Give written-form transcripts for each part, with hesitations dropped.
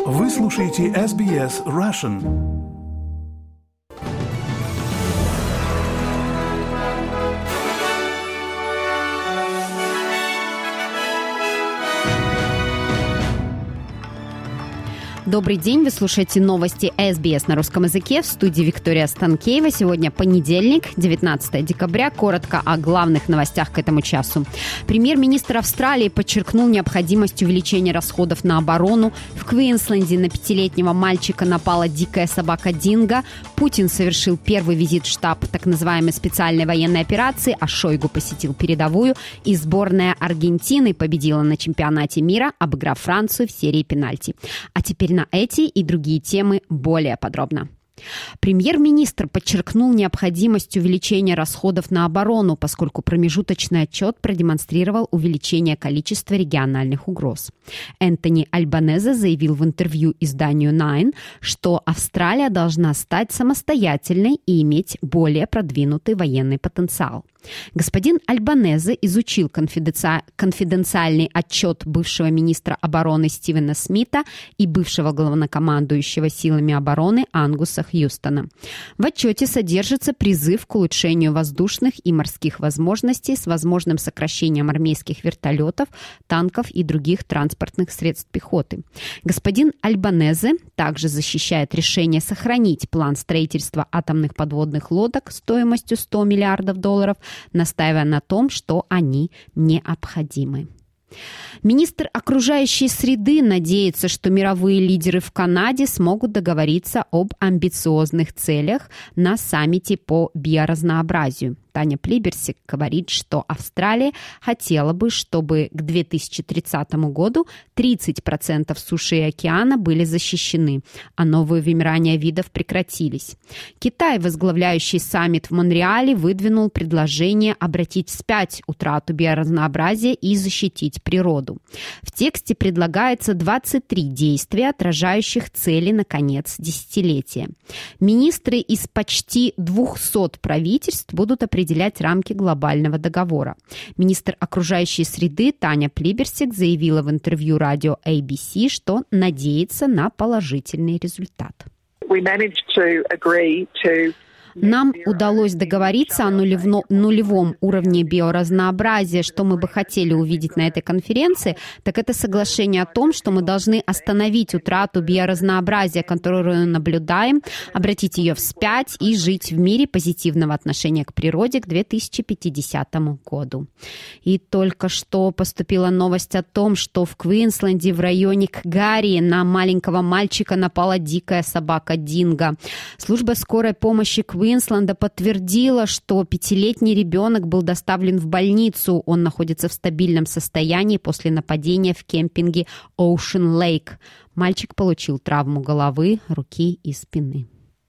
Вы слушаете SBS Russian. Добрый день, вы слушаете новости SBS на русском языке. В студии Виктория Станкеева. Сегодня понедельник, 19 декабря. Коротко о главных новостях к этому часу. Премьер-министр Австралии подчеркнул необходимость увеличения расходов на оборону. В Квинсленде на 5-летнего мальчика напала дикая собака Динго. Путин совершил первый визит в штаб так называемой специальной военной операции, а Шойгу посетил передовую. И сборная Аргентины победила на чемпионате мира, обыграв Францию в серии пенальти. А теперь на эти и другие темы более подробно. Премьер-министр подчеркнул необходимость увеличения расходов на оборону, поскольку промежуточный отчет продемонстрировал увеличение количества региональных угроз. Энтони Альбанезе заявил в интервью изданию Nine, что Австралия должна стать самостоятельной и иметь более продвинутый военный потенциал. Господин Альбанезе изучил конфиденциальный отчет бывшего министра обороны Стивена Смита и бывшего главнокомандующего силами обороны Ангуса Хьюстона. В отчете содержится призыв к улучшению воздушных и морских возможностей с возможным сокращением армейских вертолетов, танков и других транспортных средств пехоты. Господин Альбанезе также защищает решение сохранить план строительства атомных подводных лодок стоимостью $100 миллиардов, настаивая на том, что они необходимы. Министр окружающей среды надеется, что мировые лидеры в Канаде смогут договориться об амбициозных целях на саммите по биоразнообразию. Таня Плиберсик говорит, что Австралия хотела бы, чтобы к 2030 году 30% суши и океана были защищены, а новые вымирания видов прекратились. Китай, возглавляющий саммит в Монреале, выдвинул предложение обратить вспять утрату биоразнообразия и защитить природу. В тексте предлагается 23 действия, отражающих цели на конец десятилетия. Министры из почти 200 правительств будут определять рамки глобального договора. Министр окружающей среды Таня Плиберсик заявила в интервью радио ABC, что надеется на положительный результат. Нам удалось договориться о нулевом уровне биоразнообразия. Что мы бы хотели увидеть на этой конференции, так это соглашение о том, что мы должны остановить утрату биоразнообразия, которую наблюдаем, обратить ее вспять и жить в мире позитивного отношения к природе к 2050 году. И только что поступила новость о том, что в Квинсленде в районе Кгари на маленького мальчика напала дикая собака Динго. Служба скорой помощи Квинсленда подтвердила, что 5-летний ребенок был доставлен в больницу. Он находится в стабильном состоянии после нападения в кемпинге Ocean Lake. Мальчик получил травму головы, руки и спины.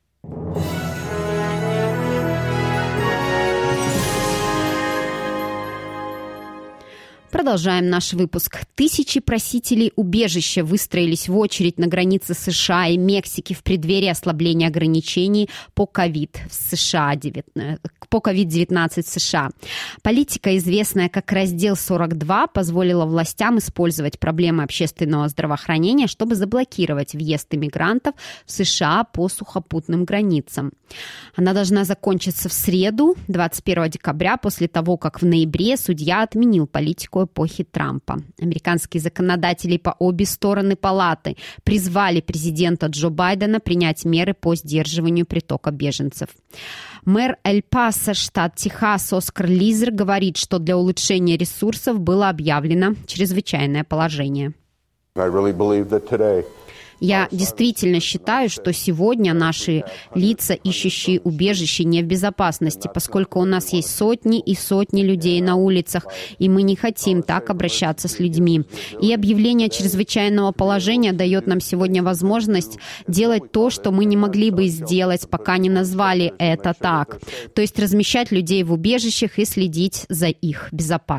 Продолжаем наш выпуск. Тысячи просителей убежища выстроились в очередь на границе США и Мексики в преддверии ослабления ограничений по COVID-19 в США. Политика, известная как раздел 42, позволила властям использовать проблемы общественного здравоохранения, чтобы заблокировать въезд иммигрантов в США по сухопутным границам. Она должна закончиться в среду, 21 декабря, после того, как в ноябре судья отменил политику эпохи Трампа. Американские законодатели по обе стороны палаты призвали президента Джо Байдена принять меры по сдерживанию притока беженцев. Мэр Эль-Пасо, штат Техас, Оскар Лизер говорит, что для улучшения ресурсов было объявлено чрезвычайное положение. Я действительно считаю, что сегодня наши лица, ищущие убежище, не в безопасности, поскольку у нас есть сотни и сотни людей на улицах, и мы не хотим так обращаться с людьми. И объявление чрезвычайного положения дает нам сегодня возможность делать то, что мы не могли бы сделать, пока не назвали это так. То есть размещать людей в убежищах и следить за их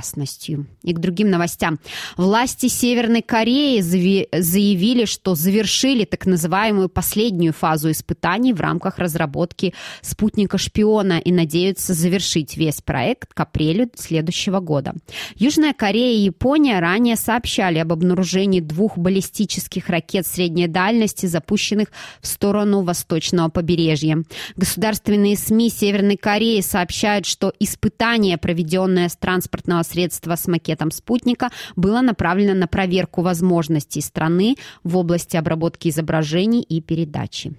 безопасностью. И к другим новостям. Власти Северной Кореи заявили, что завершили завершили так называемую последнюю фазу испытаний в рамках разработки спутника-шпиона и надеются завершить весь проект к апрелю следующего года. Южная Корея и Япония ранее сообщали об обнаружении 2 баллистических ракет средней дальности, запущенных в сторону восточного побережья. Государственные СМИ Северной Кореи сообщают, что испытание, проведенное с транспортного средства с макетом спутника, было направлено на проверку возможностей страны в области обработки изображений и передачи.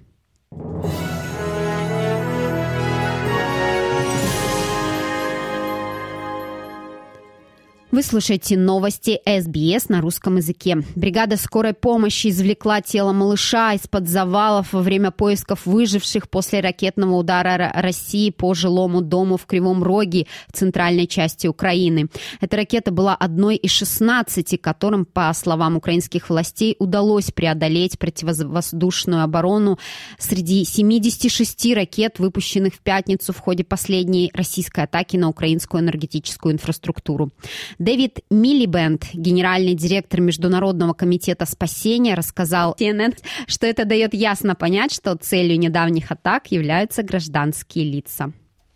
Вы слушаете новости СБС на русском языке. Бригада скорой помощи извлекла тело малыша из-под завалов во время поисков выживших после ракетного удара России по жилому дому в Кривом Роге в центральной части Украины. Эта ракета была одной из 16, которым, по словам украинских властей, удалось преодолеть противовоздушную оборону среди 76 ракет, выпущенных в пятницу в ходе последней российской атаки на украинскую энергетическую инфраструктуру. Дэвид Милибенд, генеральный директор Международного комитета спасения, рассказал CNN, что это дает ясно понять, что целью недавних атак являются гражданские лица.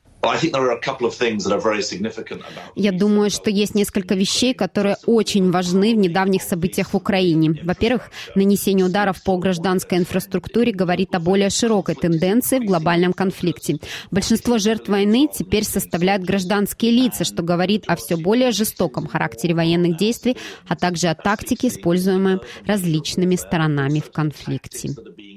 Я думаю, что есть несколько вещей, которые очень важны в недавних событиях в Украине. Во-первых, нанесение ударов по гражданской инфраструктуре говорит о более широкой тенденции в глобальном конфликте. Большинство жертв войны теперь составляют гражданские лица, что говорит о все более жестоком характере военных действий, а также о тактике, используемой различными сторонами в конфликте.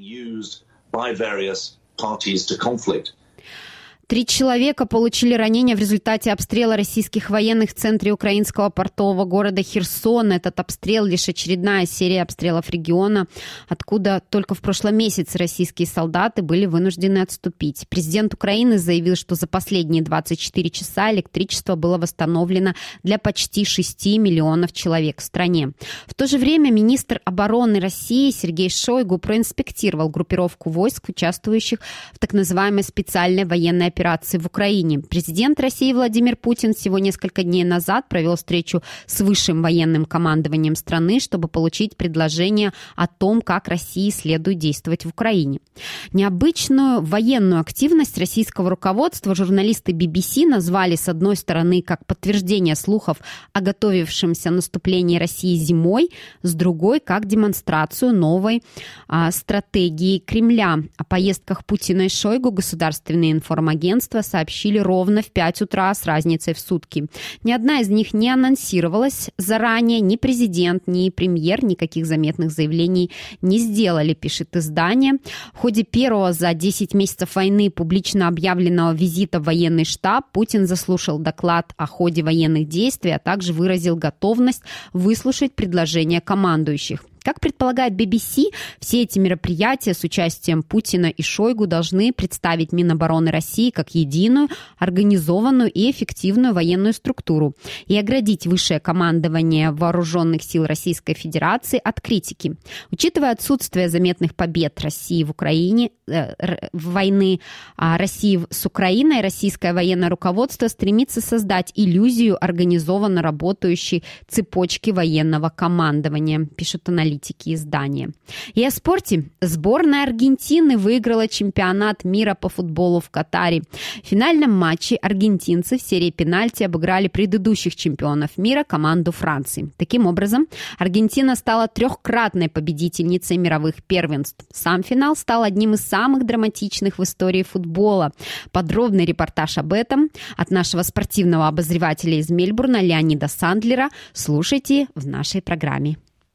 3 человека получили ранения в результате обстрела российских военных в центре украинского портового города Херсон. Этот обстрел — лишь очередная серия обстрелов региона, откуда только в прошлом месяце российские солдаты были вынуждены отступить. Президент Украины заявил, что за последние 24 часа электричество было восстановлено для почти 6 миллионов человек в стране. В то же время министр обороны России Сергей Шойгу проинспектировал группировку войск, участвующих в так называемой специальной военной операции в Украине. Президент России Владимир Путин всего несколько дней назад провел встречу с высшим военным командованием страны, чтобы получить предложение о том, как России следует действовать в Украине. Необычную военную активность российского руководства журналисты BBC назвали, с одной стороны, как подтверждение слухов о готовившемся наступлении России зимой, с другой, как демонстрацию новой стратегии Кремля. О поездках Путина и Шойгу государственные информагентства сообщили ровно в 5 утра с разницей в сутки. Ни одна из них не анонсировалась заранее, ни президент, ни премьер никаких заметных заявлений не сделали, пишет издание. В ходе первого за 10 месяцев войны публично объявленного визита в военный штаб Путин заслушал доклад о ходе военных действий, а также выразил готовность выслушать предложения командующих. Как предполагает BBC, все эти мероприятия с участием Путина и Шойгу должны представить Минобороны России как единую, организованную и эффективную военную структуру и оградить высшее командование Вооруженных сил Российской Федерации от критики. Учитывая отсутствие заметных побед России в Украине, войны России с Украиной, российское военное руководство стремится создать иллюзию организованно работающей цепочки военного командования, пишут аналитики издания. И о спорте. Сборная Аргентины выиграла чемпионат мира по футболу в Катаре. В финальном матче аргентинцы в серии пенальти обыграли предыдущих чемпионов мира, команду Франции. Таким образом, Аргентина стала 3-кратной победительницей мировых первенств. Сам финал стал одним из самых драматичных в истории футбола. Подробный репортаж об этом от нашего спортивного обозревателя из Мельбурна Леонида Сандлера слушайте в нашей программе.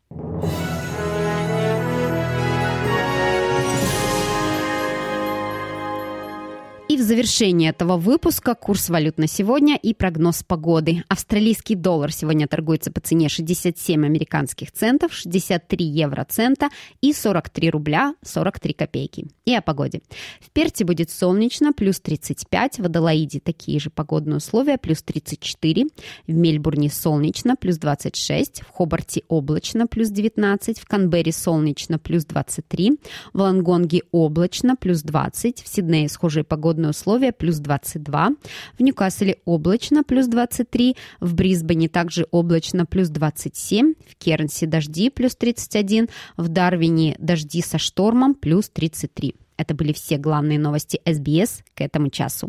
И в завершении этого выпуска курс валют на сегодня и прогноз погоды. Австралийский доллар сегодня торгуется по цене 67 американских центов, 63 евроцента и 43 рубля 43 копейки. И о погоде. В Перте будет солнечно, плюс 35, в Аделаиде такие же погодные условия, плюс 34, в Мельбурне солнечно, плюс 26, в Хобарте облачно, плюс 19, в Канберре солнечно, плюс 23, в Лонгонге облачно, плюс 20, в Сиднее схожие погодные условия плюс 22. В Ньюкасле облачно плюс 23. В Брисбене также облачно плюс 27. В Кернсе дожди плюс 31. В Дарвине дожди со штормом плюс 33. Это были все главные новости СБС к этому часу.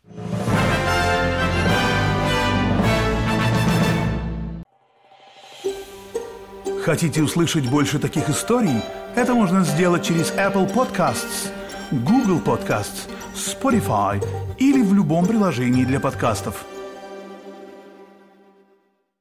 Хотите услышать больше таких историй? Это можно сделать через Apple Podcasts, Google Podcasts, Spotify или в любом приложении для подкастов.